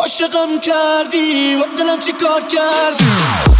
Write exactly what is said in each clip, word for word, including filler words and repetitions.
عاشقم کردی و دلم چی کار کردی.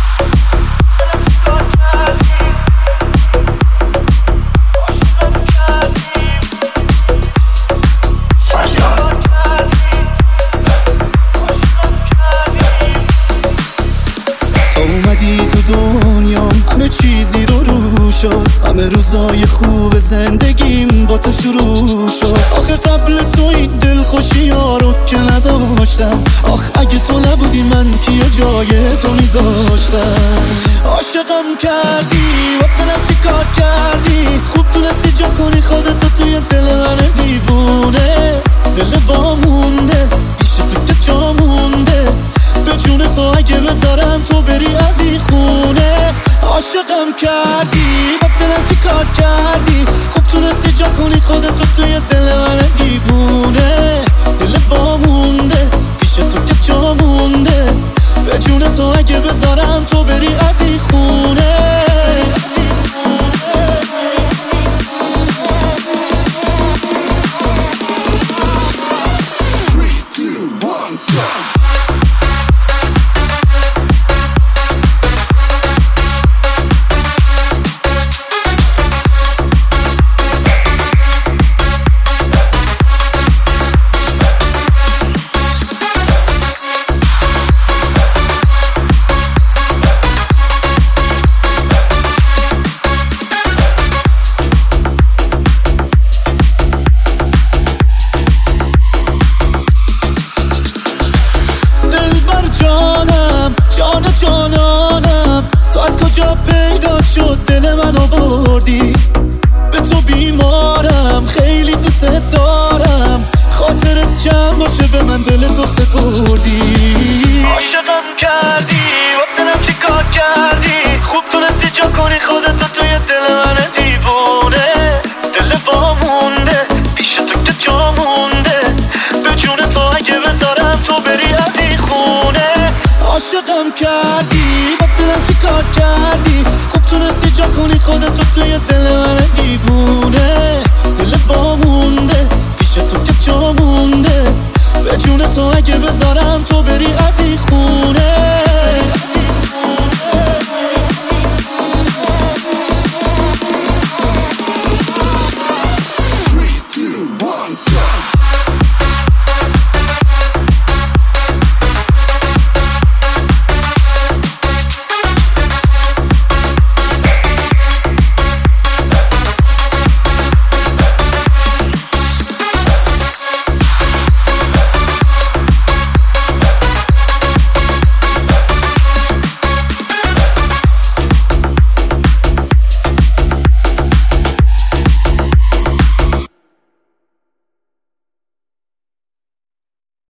اومدی تو دنیام همه چیزی رو رو شد، همه روزای خوب زندگیم با تو شروع شد. آخه قبل تو این دلخوشی ها رو که نداشتم، آخ اگه تو نبودی من کیه جای تو میذاشتم. عاشقم کردی و دلم چی کار کردی، خوب تونستی جا کنی خودتو توی دل من دیوونه. دل با مونده پیش تو که جا مونده، به جون تو اگه بذارم تو بری از این خونه. عاشقم کردی با دلم چی کار کردی، خوب تونستی جا کنی خودتو توی دل من دیوونه. دل با مونده پیش تو که جا مونده، به جون تو اگه بذارم تو بری از این خونه. جان جانانم تو از کجا پیدا شد دل منو بردی، به تو بیمارم خیلی دوست دارم، خاطرت جمع باشه به من دل تو سپردی. عاشقم کردی و دلم چی کار کردی، خوب تونستی جا کنی خودتو توی دل من دیوونه. دل با مونده پیش تو که جا مونده، به جون تو اگه بذارم تو بری از این خونه. عاشقم کردی با دلم چی کار کردی، خوب تونستی جا کنی خودتو توی دل من دیوونه. دل با مونده پیش تو که جا مونده، به جون تو اگه بذارم تو بری از این خونه.